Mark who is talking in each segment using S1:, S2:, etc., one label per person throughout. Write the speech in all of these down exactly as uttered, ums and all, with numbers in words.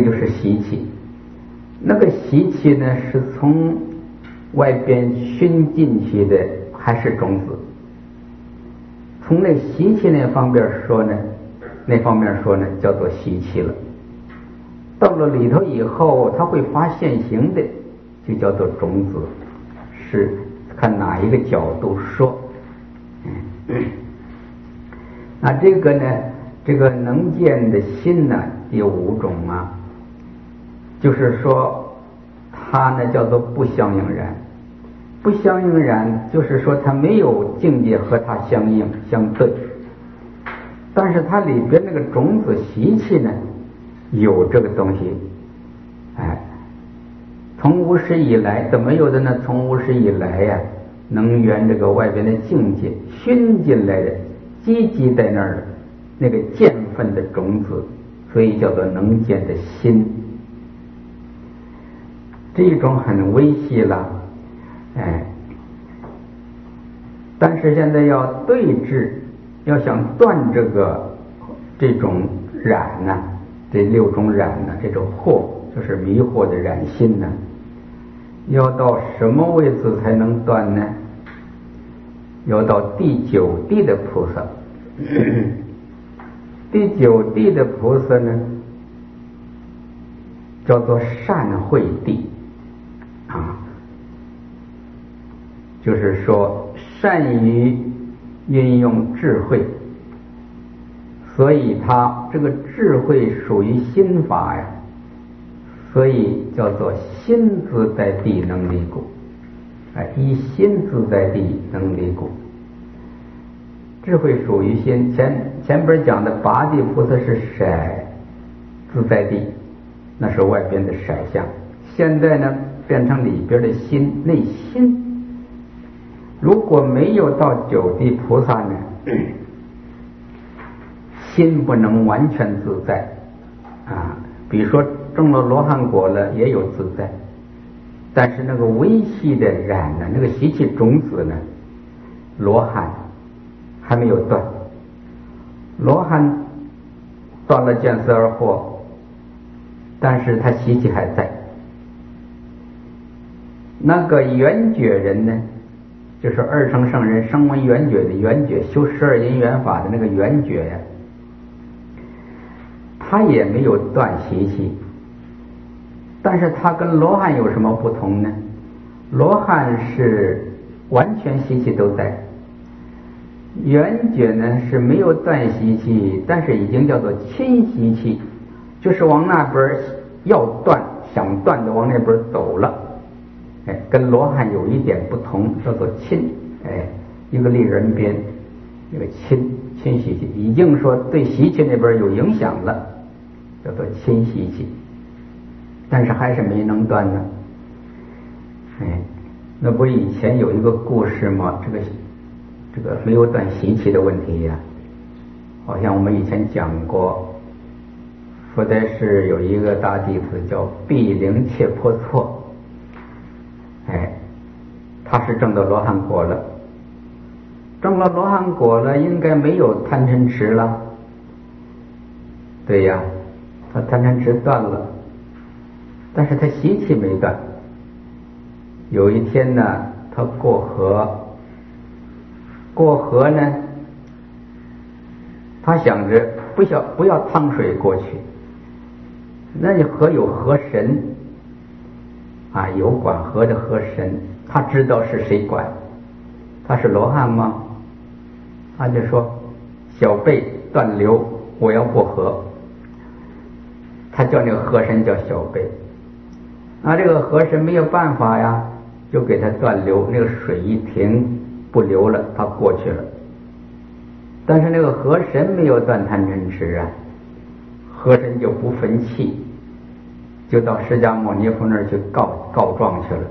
S1: 就是习气。那个习气呢，是从外边熏进去的，还是种子？从那习气那方面说呢，那方面说呢，叫做习气了。到了里头以后，它会发现行的，就叫做种子。是看哪一个角度说。嗯，那这个呢，这个能见的心呢，有五种啊。就是说，它呢叫做不相应然。不相应然，就是说它没有境界和它相应相对，但是它里边那个种子习气呢，有这个东西。哎，从无始以来怎么有的呢？从无始以来呀、啊，能缘这个外边的境界熏进来的，积积在那儿的那个见分的种子，所以叫做能见的心。这一种很微细了。哎，但是现在要对治，要想断这个这种染呢、啊，这六种染呢、啊，这种惑就是迷惑的染心呢，要到什么位置才能断呢？要到第九地的菩萨。第九地的菩萨呢，叫做善慧地啊。就是说善于运用智慧，所以他这个智慧属于心法呀，所以叫做心自在地能离故。哎，以心自在地能离故，智慧属于心。前前边讲的八地菩萨是色自在地，那是外边的色相。现在呢，变成里边的心，内心。如果没有到九地菩萨呢，心不能完全自在啊。比如说中了罗汉果了，也有自在，但是那个微细的染呢，那个习气种子呢，罗汉还没有断。罗汉断了见思而惑，但是他习气还在。那个圆觉人呢，就是二乘圣人声闻缘觉的缘觉，修十二因缘法的那个缘觉呀，他也没有断习气，但是他跟罗汉有什么不同呢？罗汉是完全习气都在，缘觉呢是没有断习气，但是已经叫做亲习气，就是往那边要断，想断的往那边走了。哎，跟罗汉有一点不同，叫做亲。哎，一个立人边，一个亲亲习气，已经说对习气那边有影响了，叫做亲习气，但是还是没能断呢。哎，那不以前有一个故事吗？这个这个没有断习气的问题呀、啊，好像我们以前讲过，说的是有一个大弟子叫毗陵切婆措。哎，他是证到罗汉果了，证了罗汉果了，应该没有贪嗔痴了。对呀，他贪嗔痴断了，但是他习气没断。有一天呢，他过河，过河呢，他想着不要不要趟水过去，那你河有河神。啊，有管河的河神，他知道是谁管，他是罗汉吗？他就说小辈断流，我要过河。他叫那个河神叫小辈，那这个河神没有办法呀，就给他断流，那个水一停不流了，他过去了。但是那个河神没有断贪嗔痴啊，河神就不忿气，就到释迦牟尼佛那儿去告告状去了。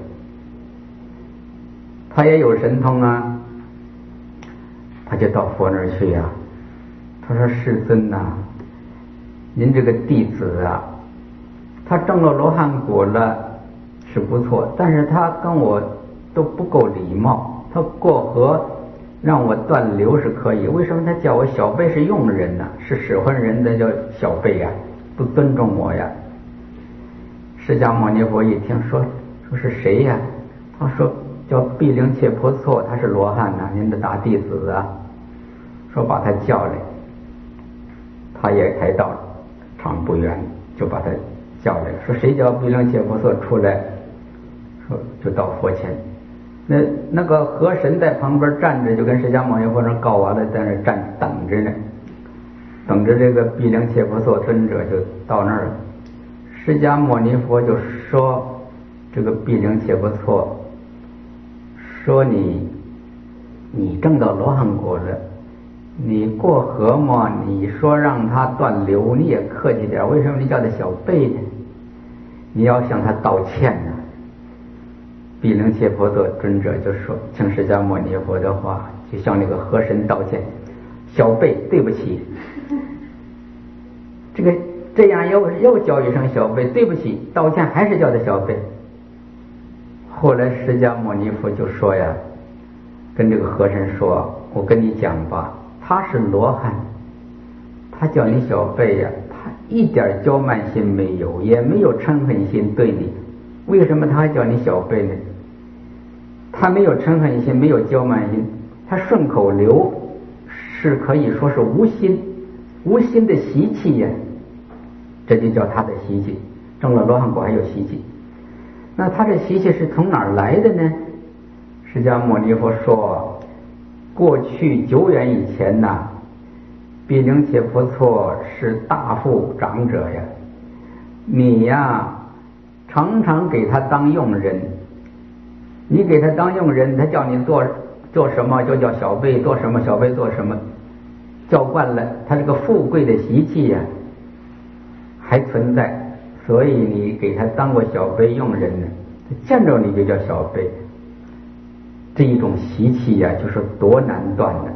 S1: 他也有神通啊，他就到佛那儿去呀、啊。他说：“世尊呐、啊，您这个弟子啊，他证了罗汉果了是不错，但是他跟我都不够礼貌。他过河让我断流是可以，为什么他叫我小辈是用人呢、啊？是使唤人的叫小辈呀、啊，不尊重我呀。” 释迦牟尼佛一听说说是谁呀？他说叫毗陵切婆娑，他是罗汉呐、啊，您的大弟子啊。说把他叫来，他也才到场不远，就把他叫来，说谁叫毗陵切婆娑出来？说就到佛前。那那个河神在旁边站着，就跟释迦牟尼佛说告完了，在那站等着呢，等着这个毗陵切婆娑尊者就到那儿了。释迦牟尼佛就说这个毗陵切婆娑，说你你证到罗汉果了，你过河嘛，你说让他断流，你也客气点，为什么你叫他小辈呢？你要向他道歉呢、啊。毗陵切婆娑尊者就说，请释迦牟尼佛的话，就向那个河神道歉，小辈对不起。这个这样又又叫一声小辈，对不起，道歉还是叫他小辈。后来释迦牟尼佛就说呀，跟这个河神说，我跟你讲吧，他是罗汉，他叫你小辈呀，他一点骄慢心没有，也没有嗔恨心对你，为什么他还叫你小辈呢？他没有嗔恨心，没有骄慢心，他顺口溜是可以说是无心，无心的习气呀，这就叫他的习气。证了罗汉果还有习气，那他这习气是从哪儿来的呢？释迦牟尼佛说，过去久远以前呐，毗陵切婆娑是大富长者呀，你呀常常给他当佣人，你给他当佣人，他叫你做做什么就叫小辈，做什么小辈做什么，叫惯了，他这个富贵的习气呀还存在，所以你给他当过小辈佣人呢，见着你就叫小辈。这一种习气呀，就是多难断的。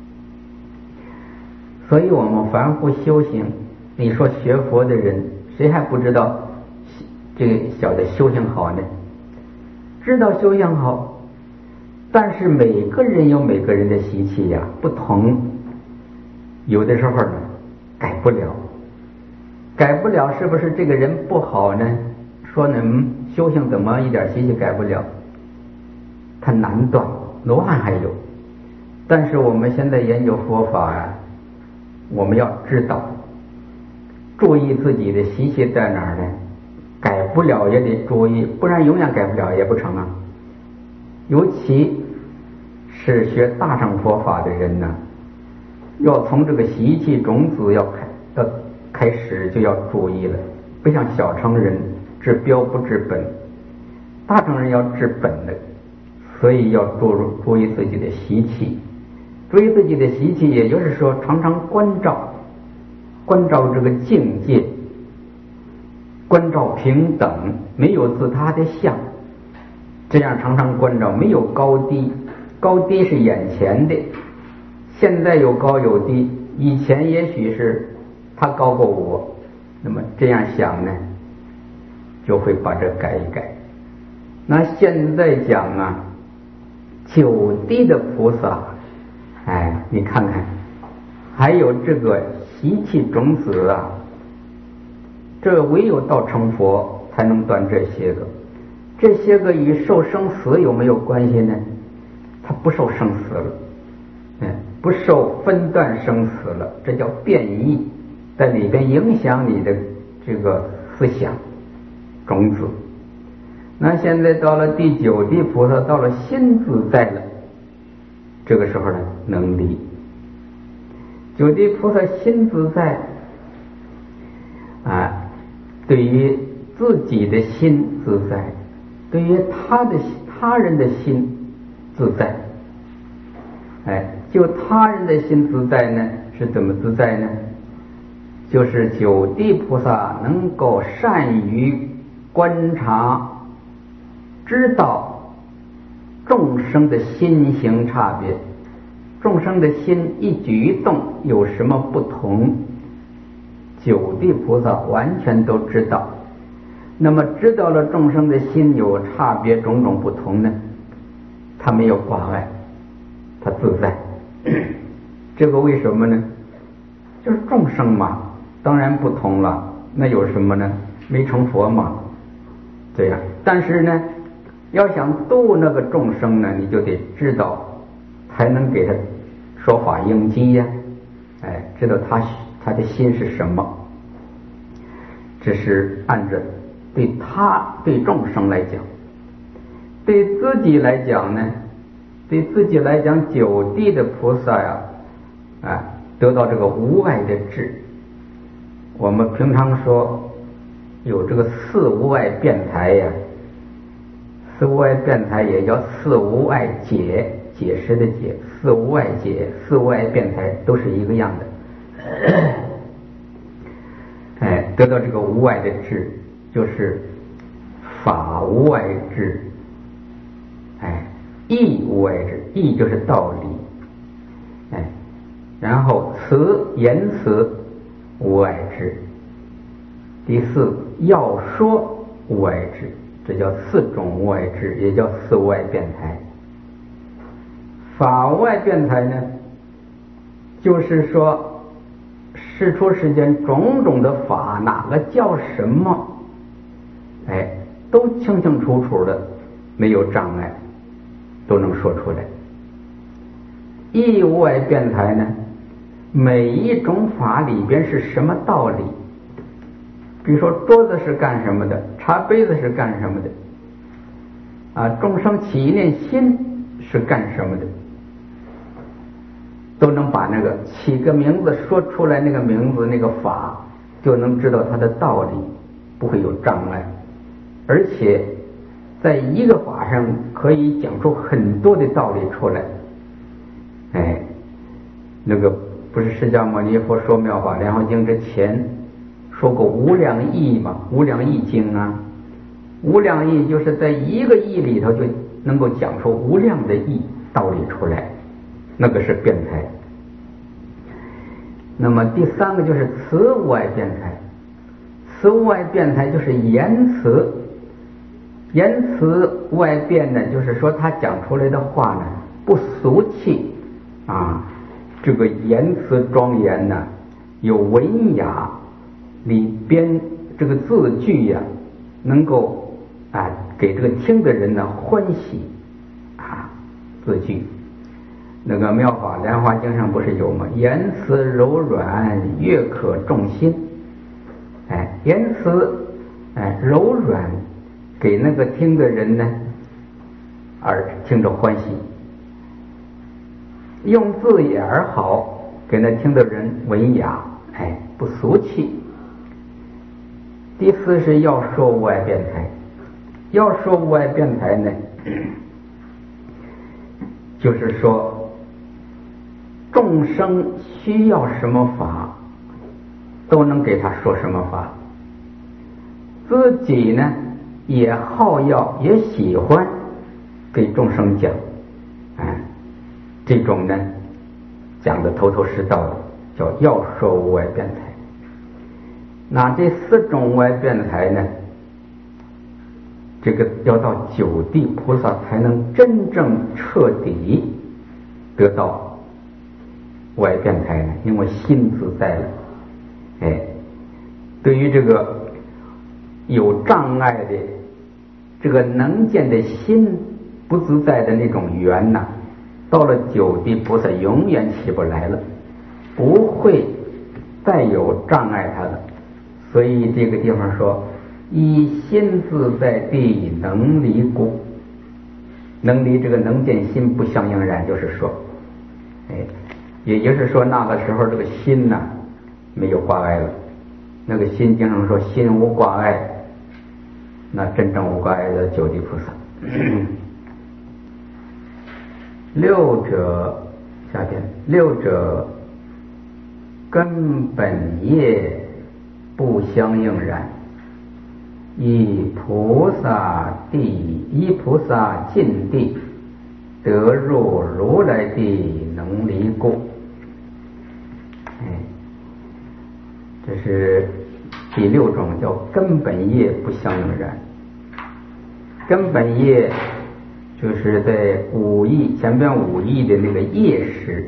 S1: 所以我们凡夫修行，你说学佛的人，谁还不知道这个晓得修行好呢？知道修行好，但是每个人有每个人的习气呀不同，有的时候呢改不了，改不了是不是这个人不好呢？说呢修行怎么一点习气改不了？它难断，罗汉还有，但是我们现在研究佛法啊，我们要知道注意自己的习气在哪儿呢？改不了也得注意，不然永远改不了也不成啊。尤其是学大乘佛法的人呢，要从这个习气种子要开要开始就要注意了，不像小乘人治标不治本，大乘人要治本的，所以要注注意自己的习气，注意自己的习气，也就是说常常关照关照这个境界，关照平等，没有自他的相，这样常常关照，没有高低，高低是眼前的，现在有高有低，以前也许是他高过我，那么这样想呢，就会把这改一改。那现在讲啊，九地的菩萨，哎，你看看，还有这个习气种子啊，这唯有到成佛才能断这些个，这些个与受生死有没有关系呢？它不受生死了，嗯，不受分段生死了，这叫变异，在里边影响你的这个思想种子。那现在到了第九地菩萨，到了心自在了，这个时候呢能离。九地菩萨心自在啊，对于自己的心自在，对于他的他人的心自在。哎，就他人的心自在呢，是怎么自在呢？就是九地菩萨能够善于观察，知道众生的心行差别，众生的心一举一动有什么不同，九地菩萨完全都知道。那么知道了众生的心有差别，种种不同呢，他没有挂碍，他自在。这个为什么呢？就是众生嘛，当然不同了，那有什么呢？没成佛嘛， 这样。但是呢，要想度那个众生呢，你就得知道，才能给他说法应机呀，哎，知道他他的心是什么。这是按照对他对众生来讲，对自己来讲呢，对自己来讲，九地的菩萨呀，啊，得到这个无碍的智。我们平常说有这个四无碍辩才呀，四无碍辩才也叫四无碍解，解释的解，四无碍解，四无碍辩才都是一个样的。哎，得到这个无碍的智，就是法无碍智，哎，义无碍智，义就是道理，哎，然后词言辞无碍智，第四要说无碍智，这叫四种无碍智，也叫四无碍辩才。法无碍辩才呢，就是说世出世间种种的法，哪个叫什么，哎，都清清楚楚的，没有障碍，都能说出来。义无碍辩才呢，每一种法里边是什么道理，比如说桌子是干什么的，茶杯子是干什么的，啊，众生起一念心是干什么的，都能把那个起个名字说出来，那个名字那个法就能知道它的道理，不会有障碍，而且在一个法上可以讲出很多的道理出来。哎，那个不是释迦牟尼佛说《妙法莲华经》之前说过无量义嘛，无量义经啊，无量义就是在一个义里头就能够讲出无量的义道理出来，那个是辩才。那么第三个就是词无碍辩才，词无碍辩才就是言辞，言辞无碍辩呢，就是说他讲出来的话呢不俗气啊，这个言辞庄严呢，有文雅，里边这个字句呀、啊，能够啊给这个听的人呢欢喜啊字句。那个《妙法莲华经》上不是有吗？言辞柔软，悦可众心。哎，言辞哎柔软，给那个听的人呢耳听着欢喜。用字眼儿好，给那听的人文雅，哎，不俗气。第四是要说无碍辩才，要说无碍辩才呢，就是说众生需要什么法，都能给他说什么法，自己呢也好要也喜欢给众生讲，哎，这种呢讲的头头是道的，叫要说无碍辩才。那这四种无碍辩才呢，这个要到九地菩萨才能真正彻底得到无碍辩才呢，因为心自在了。哎，对于这个有障碍的这个能见的心不自在的那种缘呐、啊，到了九地菩萨永远起不来了，不会再有障碍他了。所以这个地方说以心自在地能离故，能离这个能见心不相应然，就是说哎，也就是说那个时候这个心呢、啊、没有挂碍了，那个心经常说心无挂碍，那真正无挂碍的九地菩萨。六者下边六者根本业不相应然，以菩萨地依菩萨尽地得入如来地能离故。哎，这是第六种，叫根本业不相应然。根本业就是在五义前边五义的那个业识，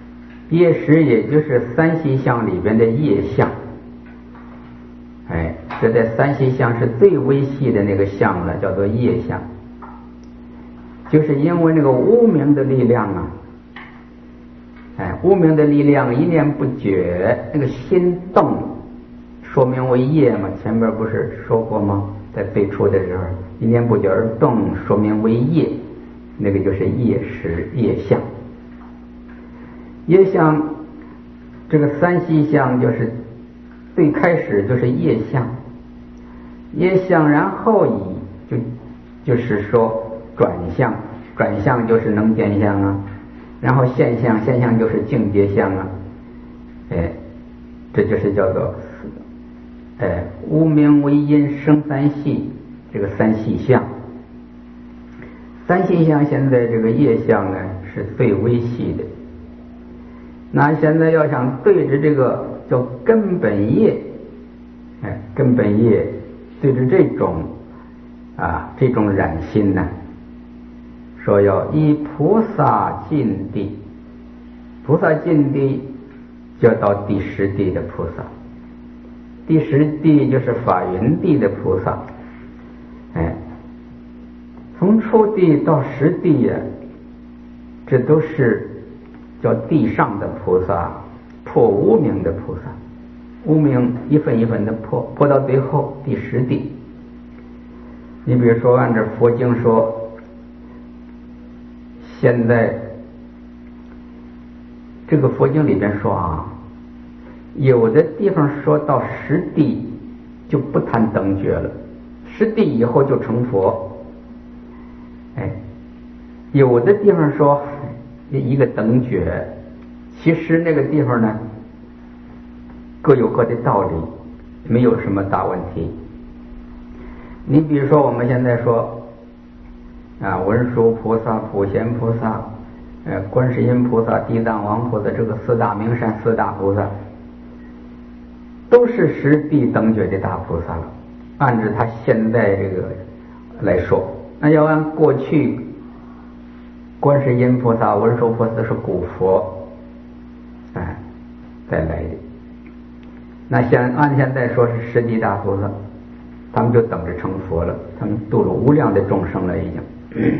S1: 业识也就是三细相里边的业相。哎， 指的三细相是最微细的那个相了，叫做业相。就是因为那个无明的力量啊，哎，无明的力量一念不绝，那个心动，说明为业嘛。前边不是说过吗？在最初的时候，一念不绝而动，说明为业，那个就是业识业相。业相这个三细相就是最开始就是业相，业相然后以就就是说转向，转向就是能见相啊，然后现象，现象就是境界相啊，哎，这就是叫做哎无明为因生三细，这个三细相。三细相现在这个业相呢是最微细的，那现在要想对着这个叫根本业，哎，根本业对着这种啊这种染心呢，说要依菩萨进地，菩萨进地就要到第十地的菩萨，第十地就是法云地的菩萨，哎，从初地到十地呀，这都是叫地上的菩萨，破无明的菩萨，无明一分一分的破，破到最后第十地。你比如说按照佛经说，现在这个佛经里边说啊，有的地方说到十地就不谈等觉了，十地以后就成佛。哎，有的地方说一个等觉，其实那个地方呢各有各的道理，没有什么大问题。你比如说我们现在说啊，文殊菩萨、普贤菩萨、呃观世音菩萨、地藏王菩萨，这个四大名山四大菩萨都是十地等觉的大菩萨了。按照他现在这个来说，那要按过去观世音菩萨、文殊菩萨是古佛，哎，再来的。那现按现在说是十地大菩萨，他们就等着成佛了，他们度了无量的众生了已经。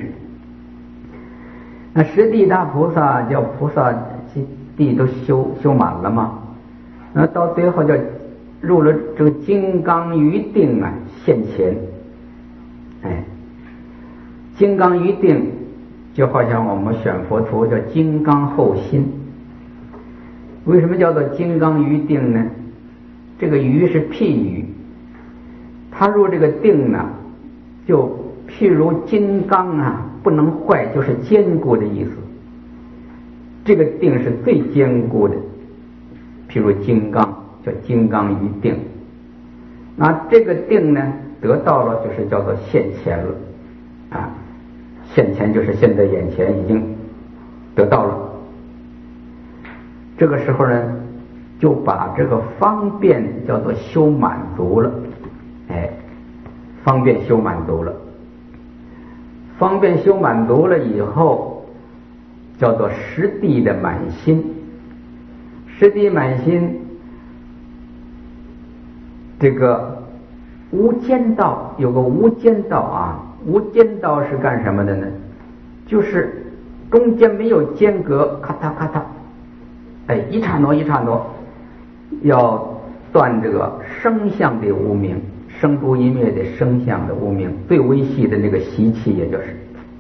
S1: 那十地大菩萨叫菩萨地都修修满了嘛，那到最后就入了这个金刚于定啊现前，哎，金刚于定就好像我们选佛图叫金刚后心。为什么叫做金刚于定呢？这个于是譬喻，他入这个定呢，就譬如金刚啊不能坏，就是坚固的意思。这个定是最坚固的，譬如金刚叫金刚于定。那这个定呢得到了就是叫做现前了啊，现前就是现在眼前已经得到了。这个时候呢就把这个方便叫做修满足了，哎，方便修满足了，方便修满足了以后叫做十地的满心。十地满心，这个无间道有个无间道啊，无间道是干什么的呢？就是中间没有间隔，咔嗒咔嗒，哎，一刹那一刹那，要断这个声相的无明，生住一灭的声相的无明，最微细的那个习气，也就是。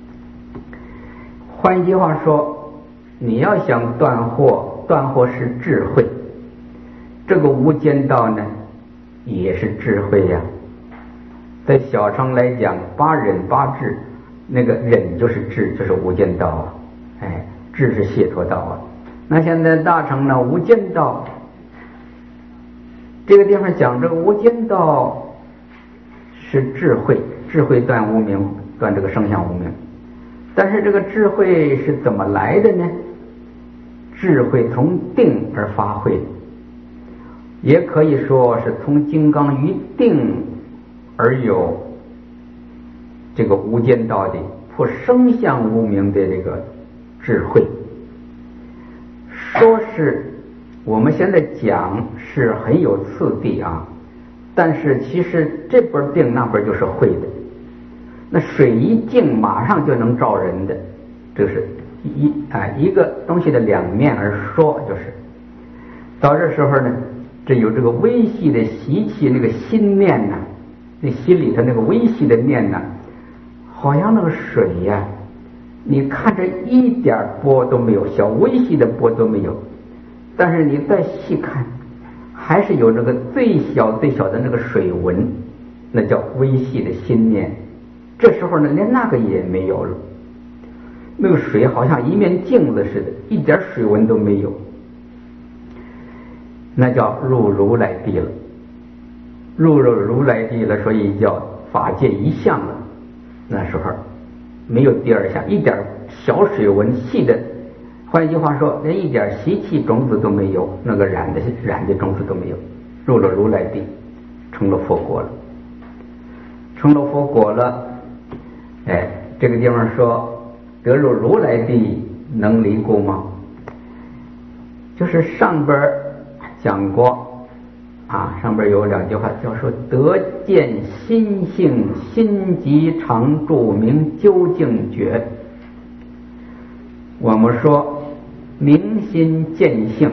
S1: 换一句话说，你要想断惑，断惑是智慧，这个无间道呢也是智慧呀。在小乘来讲，八忍八智，那个忍就是智，就是无间道啊，哎，智是解脱道啊。那现在大乘呢，无间道这个地方讲这个无间道是智慧，智慧断无明，断这个声相无明。但是这个智慧是怎么来的呢？智慧从定而发挥的，也可以说是从金刚于定而有这个无间道的破声相无明的这个智慧。说是我们现在讲是很有次第啊， 但是其实这边定那边就是会的。那水一静，马上就能照人的，这是一啊一个东西的两面而说，就是到这时候呢，这有这个微细的习气，那个心念呐、啊，那心里头那个微细的念呐、啊，好像那个水呀、啊，你看着一点波都没有，小微细的波都没有，但是你再细看，还是有这个最小最小的那个水纹，那叫微细的心念。这时候呢，连那个也没有了，那个水好像一面镜子似的，一点水纹都没有，那叫入如来地了，入入如来地了，所以叫法界一相了。那时候没有第二相，一点小水纹细的，换一句话说，连一点习气种子都没有，那个染的染的种子都没有，入了如来地，成了佛果了，成了佛果了。哎，这个地方说得入如来地能离故吗？就是上边讲过啊，上边有两句话叫说得见心性，心即常住，名究竟觉。我们说明心见性，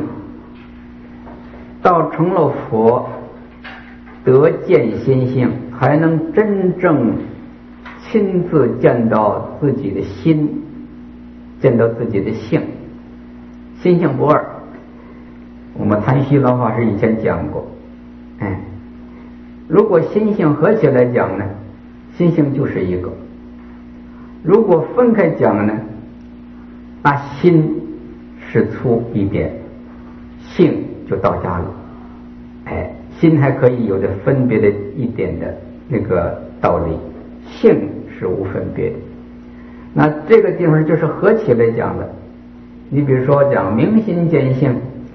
S1: 到成了佛，得见心性，还能真正亲自见到自己的心，见到自己的性，心性不二。我们谭虚老法师以前讲过，哎，如果心性合起来讲呢，心性就是一个；如果分开讲呢，那心是粗一点，性就到家了。哎，心还可以有着分别的一点的那个道理，性是无分别的。那这个地方就是合起来讲的。你比如说讲明心见性，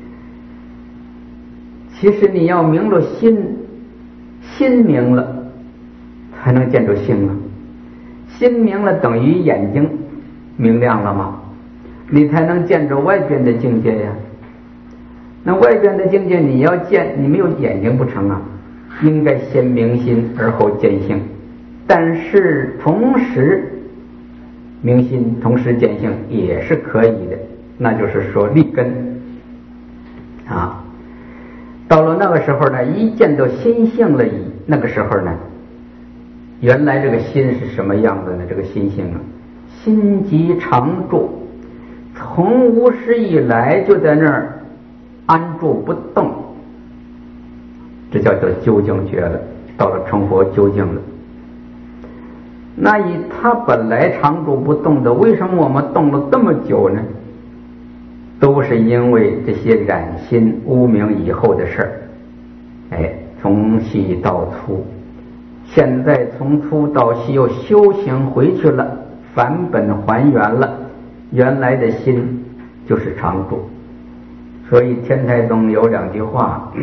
S1: 其实你要明了心，心明了才能见着性啊。心明了等于眼睛明亮了吗？你才能见着外边的境界呀。那外边的境界你要见，你没有眼睛不成啊，应该先明心而后见性。但是同时明心同时见性也是可以的，那就是说立根啊。到了那个时候呢，一见到心性了，那个时候呢，原来这个心是什么样子呢？这个心性啊，心即常住，从无始以来就在那儿安住不动，这叫做究竟觉了，到了成佛究竟了。那以他本来常住不动的，为什么我们动了这么久呢？都是因为这些染心污名以后的事儿。哎，从细到粗，现在从粗到细又修行回去了，返本还原了，原来的心就是常住。所以天台宗有两句话，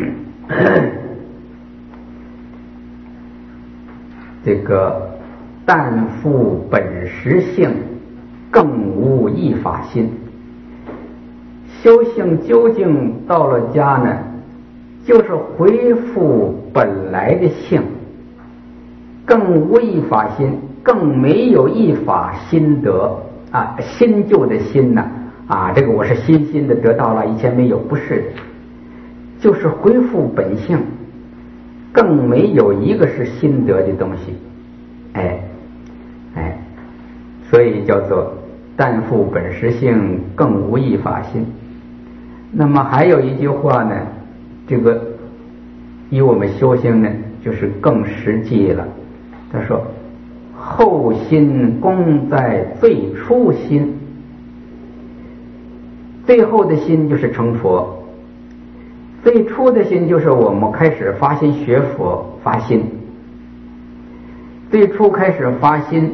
S1: 这个但复本实性，更无一法心。修行究竟到了家呢，就是恢复本来的性，更无一法心，更没有一法心得啊，新旧的心呢啊，这个我是新新的得到了，以前没有，不是的，就是恢复本性，更没有一个是心得的东西。哎哎，所以叫做但复本实性，更无一法心。那么还有一句话呢，这个以我们修行呢，就是更实际了。他说后心功在最初心，最后的心就是成佛，最初的心就是我们开始发心学佛发心。最初开始发心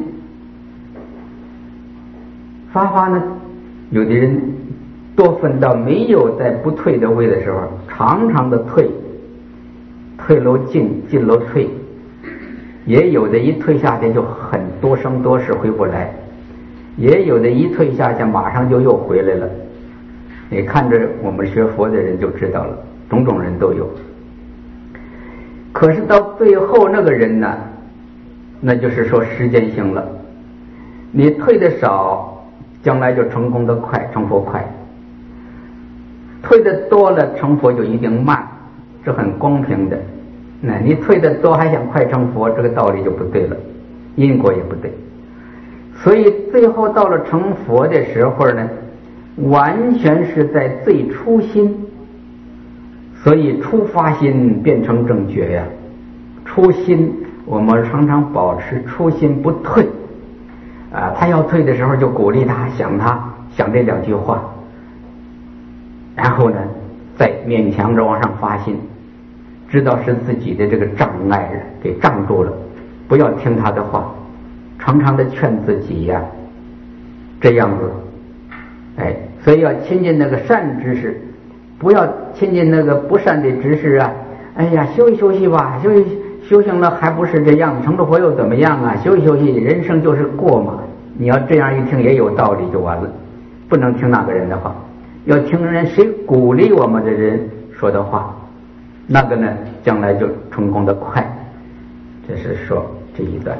S1: 发发呢，有的人多分到没有在不退的位的时候，常常的退，退楼进，进楼退，也有的一退下去就很多生多世回不来，也有的一退下去马上就又回来了。你看着我们学佛的人就知道了，种种人都有。 可是到最后那个人呢，那就是说时间性了。你退的少，将来就成功的快，成佛快；退的多了，成佛就一定慢，这很公平的。那你退的多还想快成佛，这个道理就不对了，因果也不对。所以最后到了成佛的时候呢，完全是在最初心，所以初发心变成正觉呀。初心我们常常保持初心不退啊，他要退的时候就鼓励他，想他想这两句话，然后呢再勉强着往上发心，知道是自己的这个障碍给障住了，不要听他的话，常常的劝自己呀、啊，这样子，哎，所以要亲近那个善知识，不要亲近那个不善的知识啊。哎呀，休息休息吧，休息修行了还不是这样，成了佛又怎么样啊？休息休息，人生就是过嘛。你要这样一听也有道理就完了，不能听那个人的话，要听人谁鼓励我们的人说的话，那个呢，将来就成功的快。这是说这一段。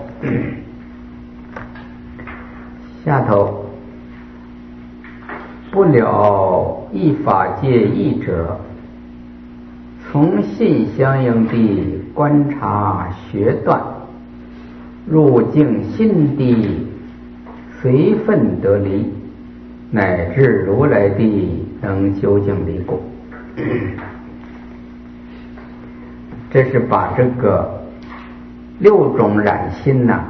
S1: 下头，不了一法界义者，从信相应地观察学断，入境心地随分得离，乃至如来地能究竟离故。这是把这个六种染心呐、啊，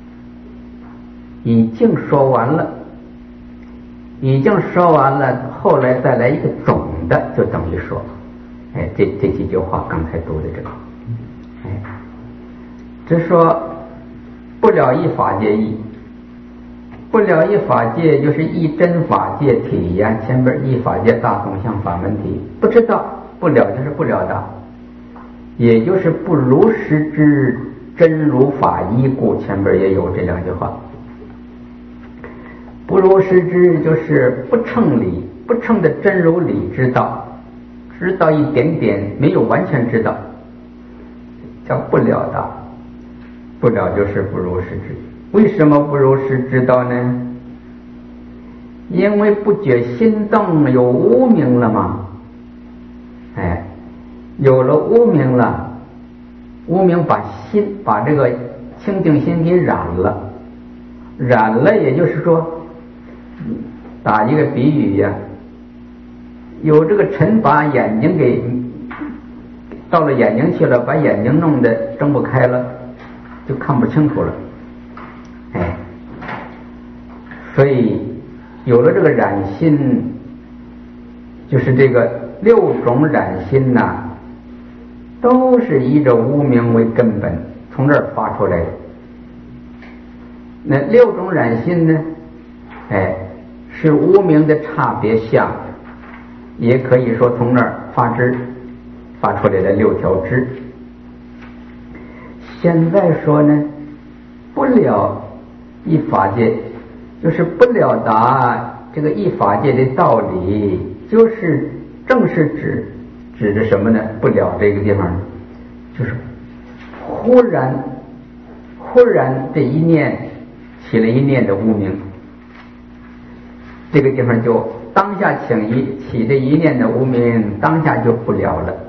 S1: 已经说完了，已经说完了，后来再来一个总的，就等于说，哎，这这几句话刚才读的这个，哎，只说不了一法界义，不了一法界就是一真法界体呀，前边一法界大总相法门体，不知道，不了就是不了的，也就是不如实之真如法依故，前边也有这两句话。不如实知就是不称理，不称的真如理知道，知道一点点，没有完全知道，叫不了的。不了就是不如实知。为什么不如实知道呢？因为不觉心动有无明了嘛，哎，有了无明了，无明把心把这个清净心给染了，染了也就是说，打一个比喻呀，有这个尘把眼睛给到了眼睛去了，把眼睛弄得睁不开了，就看不清楚了，哎，所以有了这个染心，就是这个六种染心呐、啊，都是依着无明为根本，从这儿发出来的。那六种染心呢，哎，是无明的差别相，也可以说从那儿发支发出来的六条支。现在说呢，不了一法界，就是不了达这个一法界的道理，就是正是指指着什么呢？不了这个地方，就是忽然忽然这一念起了一念的无明，这个地方就当下起一起这一念的无明，当下就不了了。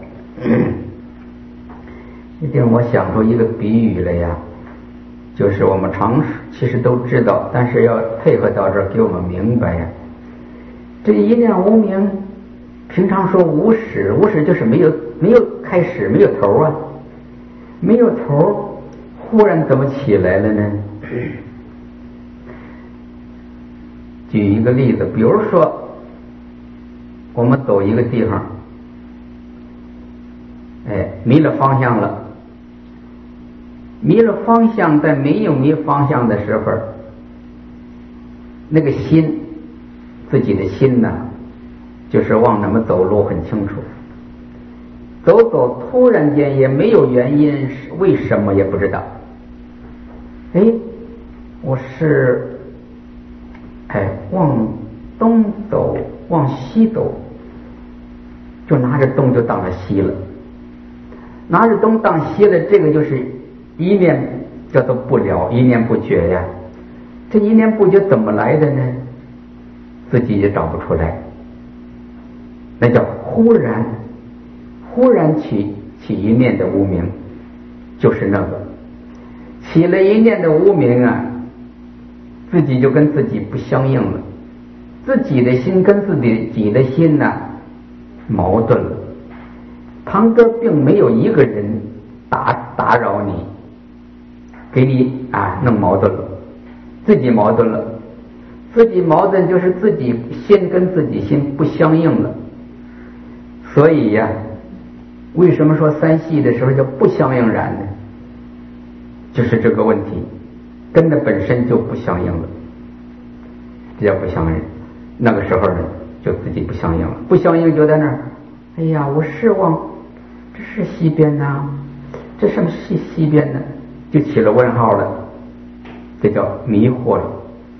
S1: 一定我想出一个比喻来呀，就是我们常其实都知道，但是要配合到这儿给我们明白呀。这一念无明，平常说无始，无始就是没有没有开始，没有头啊，没有头，忽然怎么起来了呢？举一个例子，比如说我们走一个地方，哎，迷了方向了。迷了方向，在没有迷方向的时候，那个心，自己的心呢，就是往哪么走路很清楚。走走，突然间也没有原因，为什么也不知道。哎，我是，哎，往东走，往西走，就拿着东就到了西了。 拿着东当西了，这个就是一念叫做不了，一念不绝呀。这一念不绝怎么来的呢？自己也找不出来，那叫忽然，忽然起起一念的无明，就是那个起了一念的无明啊，自己就跟自己不相应了，自己的心跟自己的心呢、啊、矛盾了。旁边并没有一个人打打扰你，给你啊弄矛盾了，自己矛盾了。自己矛盾就是自己心跟自己心不相应了。所以呀、啊，为什么说三系的时候叫不相应然呢？就是这个问题，跟着本身就不相应了，这叫不相应。那个时候呢，就自己不相应了，不相应就在那儿，哎呀，我是望这是西边呐、啊，这什么是西边呢？就起了问号了，这叫迷惑了。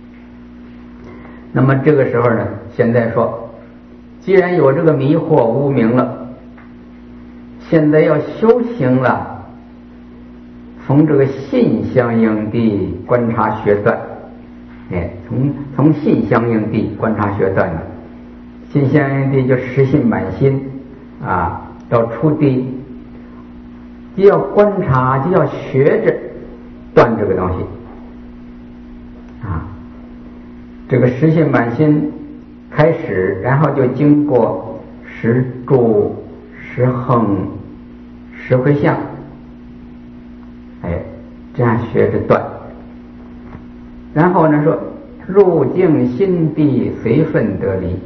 S1: 那么这个时候呢，现在说，既然有这个迷惑无明了，现在要修行了，从这个信相应地观察学断，哎，从从信相应地观察学断呢，信相应地就实信满心啊，到初地就要观察，就要学着断这个东西啊。这个实信满心开始，然后就经过十住、十横、十回向，哎，这样学着断。然后呢说，入境心地随分得离，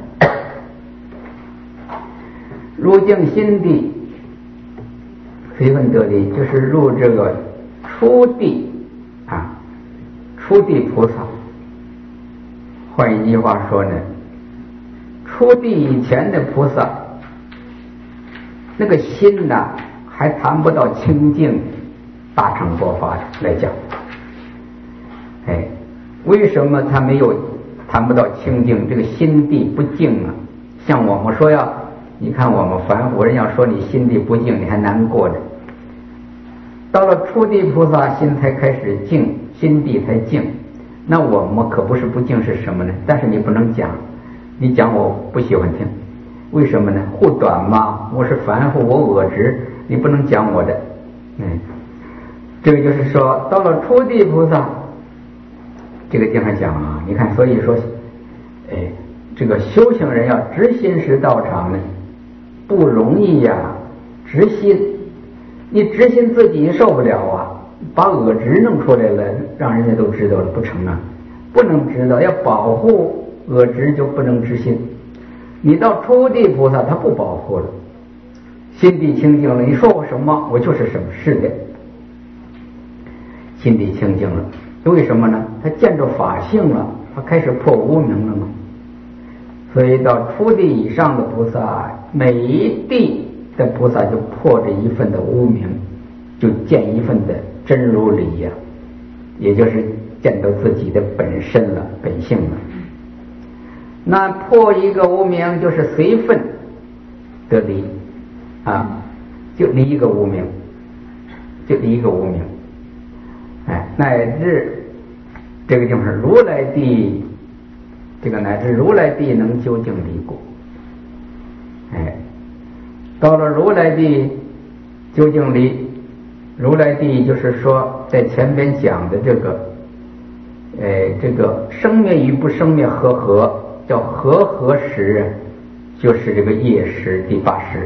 S1: 入境心地随分得离，就是入这个初地啊，初地菩萨。换一句话说呢，初地以前的菩萨，那个心呐、啊，还谈不到清净大乘佛法来讲。哎，为什么他没有谈不到清净？这个心地不净啊！像我们说要，你看我们凡夫人要说你心地不净，你还难过呢。到了初地菩萨，心才开始净，心地才净。那我们可不是不净是什么呢？但是你不能讲，你讲我不喜欢听，为什么呢？护短嘛，我是凡夫，我我执，你不能讲我的。嗯，这个就是说，到了初地菩萨这个地方讲啊，你看，所以说，哎，这个修行人要直心识道场呢，不容易呀、啊。直心，你直心自己受不了啊。把我执弄出来了，让人家都知道了，不成啊？不能知道，要保护我执就不能知心。你到初地菩萨，他不保护了，心地清净了。你说我什么，我就是什么，是的，心地清净了。为什么呢？他见着法性了，他开始破无明了嘛。所以到初地以上的菩萨，每一地的菩萨就破着一份的无明，就见一份的真如理呀、啊，也就是见到自己的本身了、本性了。那破一个无明，就是随分得离啊，就离一个无明，就离一个无明。哎，乃至这个地方如来地，这个乃至如来地能究竟离故。哎，到了如来地究竟离。如来地就是说，在前边讲的这个，呃，这个生灭与不生灭和合，叫和合时，就是这个业时第八时，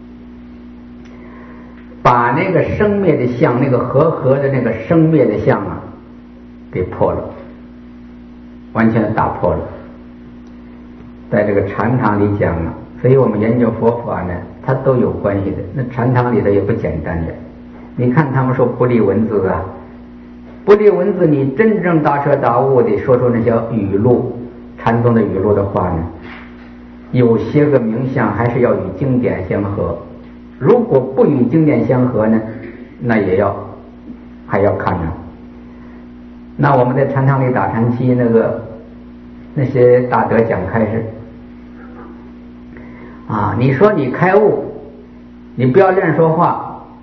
S1: 把那个生灭的相，那个和合的那个生灭的相啊，给破了，完全打破了。在这个禅堂里讲啊，所以我们研究佛法呢，它都有关系的。那禅堂里头也不简单的。你看他们说不立文字啊，不立文字，你真正大彻大悟的说出那些语录，禅宗的语录的话呢，有些个名相还是要与经典相合。如果不与经典相合呢，那也要还要看呢。那我们在禅堂里打禅期，那个那些大德讲开示啊，你说你开悟，你不要乱说话。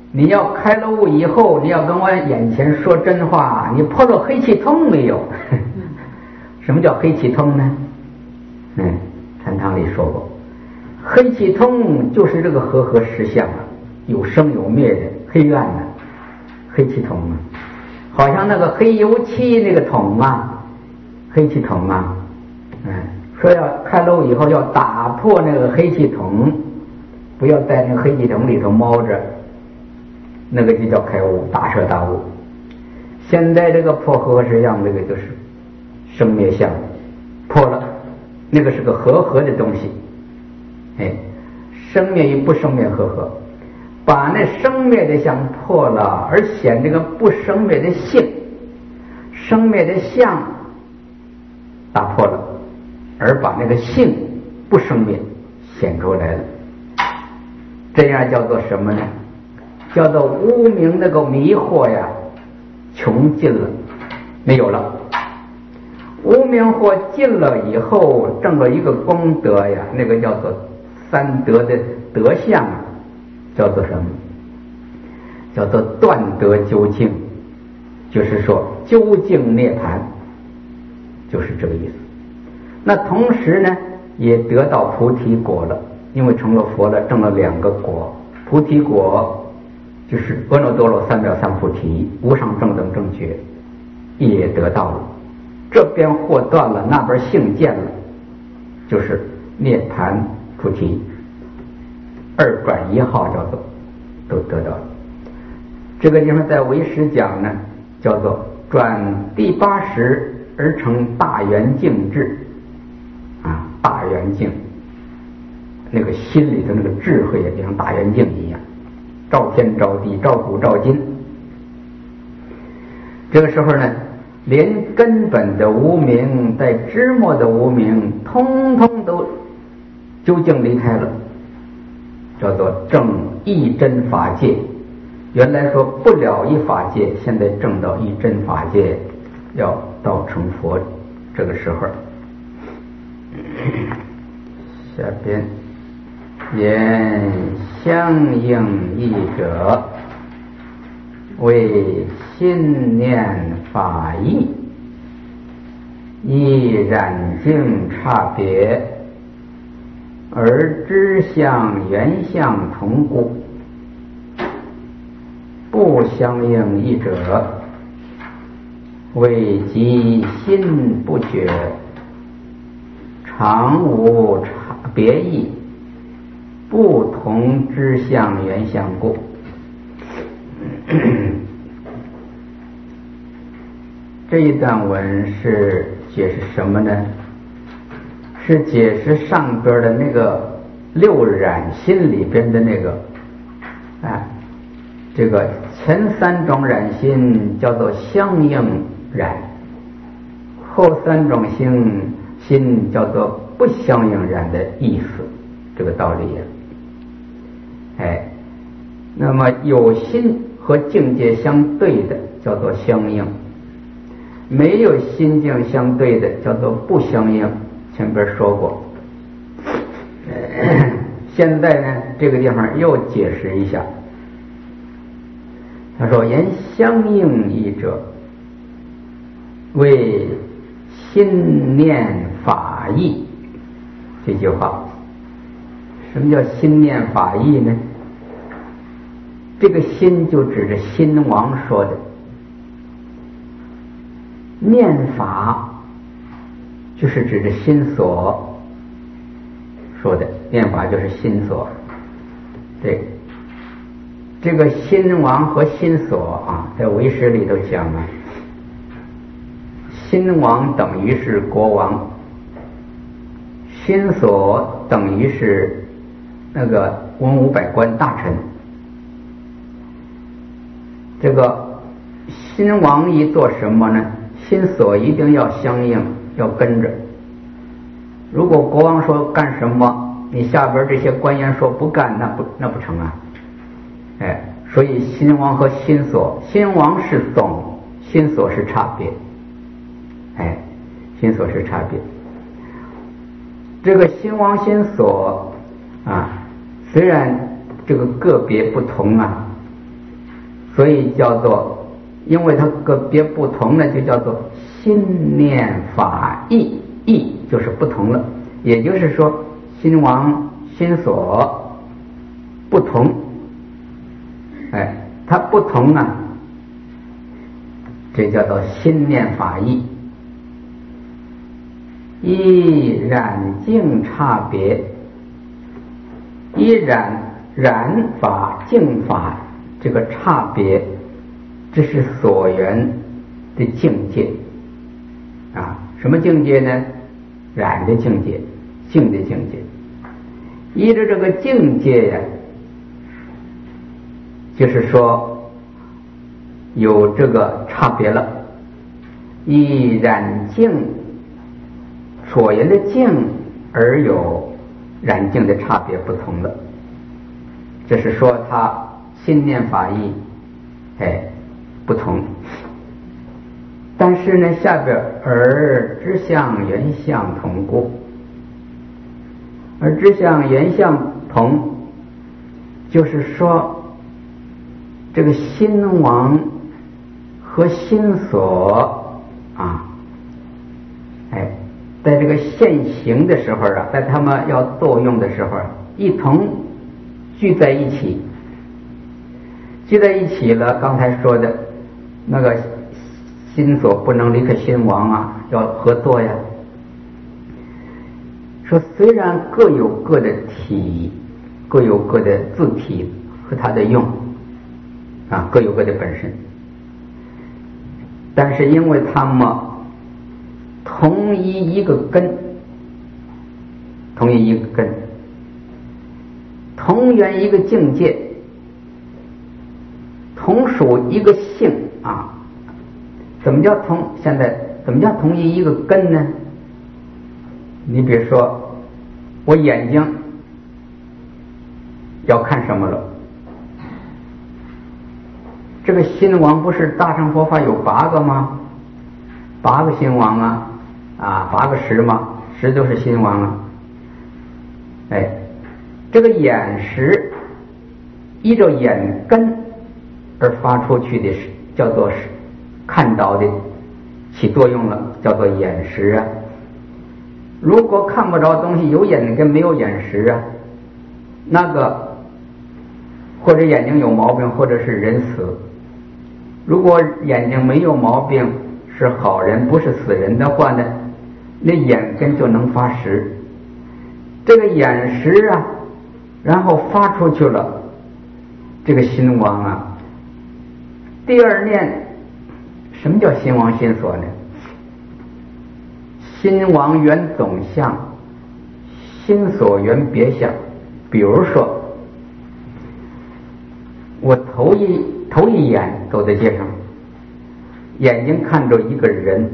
S1: 你要开了悟以后，你要跟我眼前说真话，你破了黑气通没有？什么叫黑气通呢？嗯，禅堂里说过，黑气通就是这个和合实相啊，有生有灭的黑暗的黑气通啊，好像那个黑油漆那个桶啊，黑气桶啊，嗯，说要开了悟以后要打破那个黑气桶，不要在那个黑气桶里头猫着，那个就叫开悟，大彻大悟。现在这个破和合实相，这个就是生灭相破了，那个是个和合的东西，哎，生灭与不生灭和合，把那生灭的相破了，而显这个不生灭的性，生灭的相打破了，而把那个性不生灭显出来了，这样叫做什么呢？叫做无明那个迷惑呀，穷尽了，没有了。无明惑尽了以后，证了一个功德呀，那个叫做三德的德相啊，叫做什么？叫做断得究竟，就是说究竟涅槃，就是这个意思。那同时呢，也得到菩提果了，因为成了佛了，证了两个果。菩提果就是阿耨多罗三藐三菩提，无上正等正觉，也得到了。这边惑断了，那边性见了，就是涅槃菩提，二转一号叫做都得到了。这个地方在唯识讲呢，叫做转第八识而成大圆净智啊，大圆净，那个心里头那个智慧也就像大圆镜一样，照天照地照古照今。这个时候呢，连根本的无明带枝末的无明通通都究竟离开了，叫做证一真法界。原来说不了一法界，现在证到一真法界，要到成佛。这个时候下边言相应义者，为心念法义，依染净差别，而知相原相同故。不相应义者，为即心不觉，常无差别义，不同知相原相故。这一段文是解释什么呢？是解释上边的那个六染心里边的那个啊，这个前三种染心叫做相应染，后三种心心叫做不相应染的意思，这个道理呀。哎，那么有心和境界相对的叫做相应，没有心境相对的叫做不相应。前边说过，现在呢这个地方又解释一下。他说言相应义者，为心念法义。这句话什么叫心念法义呢？这个心就指着心王说的，念法就是指着心所说的，念法就是心所。对，这个心王和心所啊，在唯识里头讲啊，心王等于是国王，心所等于是那个文武百官大臣。这个心王一做什么呢？心所一定要相应，要跟着。如果国王说干什么，你下边这些官员说不干，那不那不成啊。哎，所以心王和心所，心王是总，心所是差别。哎，心所是差别。这个心王心所啊，虽然这个个别不同啊， 所以叫做，因为它个别不同呢，就叫做心念法异，异就是不同了。也就是说，心王心所不同，哎，它不同啊，这叫做心念法异。依染净差别，依染染法净法这个差别，这是所缘的境界啊。什么境界呢？染的境界，净的境界。依着这个境界呀，就是说有这个差别了。依染净所缘的净而有染净的差别不同了，这是说他心念法义哎不同。但是呢，下边而知相缘相同故，而知相缘相同，就是说这个心王和心所啊，哎。在这个现行的时候啊，在他们要作用的时候，一同聚在一起，聚在一起了。刚才说的那个心所不能离开心王啊，要合作呀。说虽然各有各的体，各有各的自体和它的用啊，各有各的本身，但是因为他们同一一个根，同一一个根，同源一个境界，同属一个性啊。怎么叫同？现在怎么叫同一一个根呢？你比如说，我眼睛要看什么了？这个心王不是大乘佛法有八个吗？八个心王啊。啊，八个识嘛，识都是心王啊。哎，这个眼识依着眼根而发出去的是叫做是看到的起作用了，叫做眼识啊。如果看不着东西，有眼根没有眼识啊，那个或者眼睛有毛病，或者是人死。如果眼睛没有毛病，是好人不是死人的话呢，那眼根就能发识，这个眼识啊，然后发出去了，这个心王啊，第二念，什么叫心王心所呢？心王缘总相，心所缘别相。比如说，我头一头一眼走在街上，眼睛看着一个人，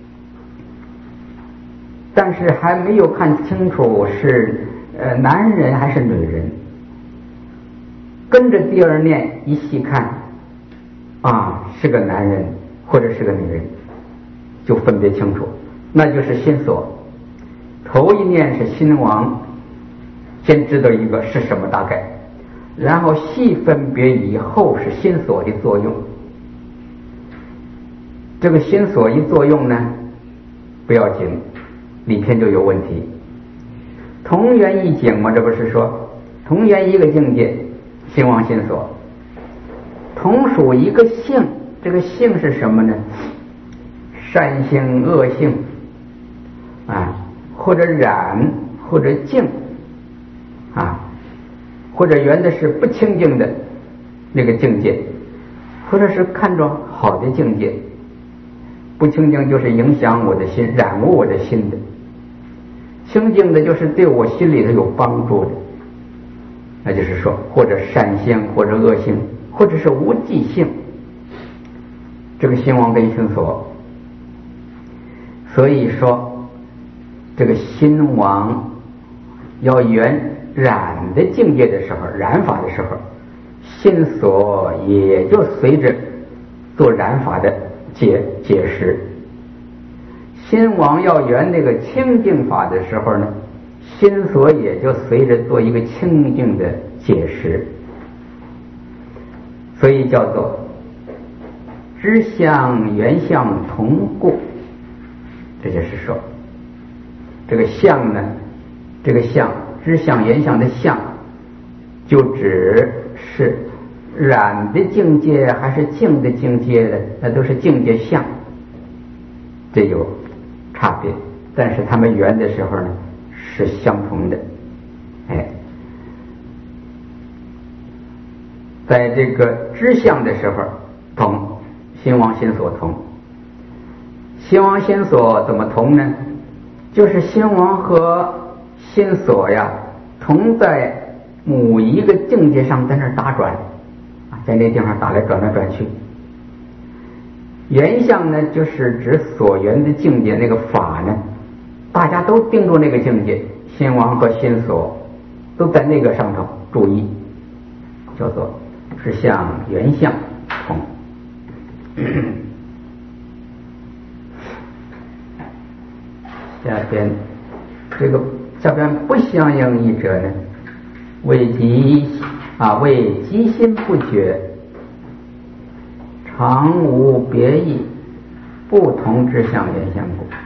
S1: 但是还没有看清楚是呃男人还是女人，跟着第二念一细看，啊是个男人或者是个女人，就分别清楚，那就是心所。头一念是心王，先知道一个是什么大概，然后细分别以后是心所的作用。这个心所一作用呢，不要紧，里边就有问题。同源一境嘛，这不是说同源一个境界，心王心所，同属一个性，这个性是什么呢？善性恶性啊，或者染或者净啊，或者原的是不清净的那个境界，或者是看着好的境界。不清净就是影响我的心，染污我的心的；清净的就是对我心里头有帮助的。那就是说，或者善性，或者恶性，或者是无记性。这个心王跟心所，所以说这个心王要圆染的境界的时候，染法的时候，心所也就随着做染法的解解释。心王要圆那个清净法的时候呢，心所也就随着做一个清净的解释，所以叫做知相原相同故。这就是说，这个相呢，这个相知相原相的相，就指是染的境界还是净的境界的，那都是境界相，这有差别。但是他们缘的时候呢，是相同的。哎，在这个知相的时候同，心王心所同。心王心所怎么同呢？就是心王和心所呀同在某一个境界上，在那儿打转啊，在那地方打来转来转去。缘相呢，就是指所缘的境界，那个法呢，大家都定住那个境界，心王和心所都在那个上头注意，叫做知相缘相同。下边这个下边不相应义者呢，为即啊为即心不觉，常无别意，不同知相缘相故。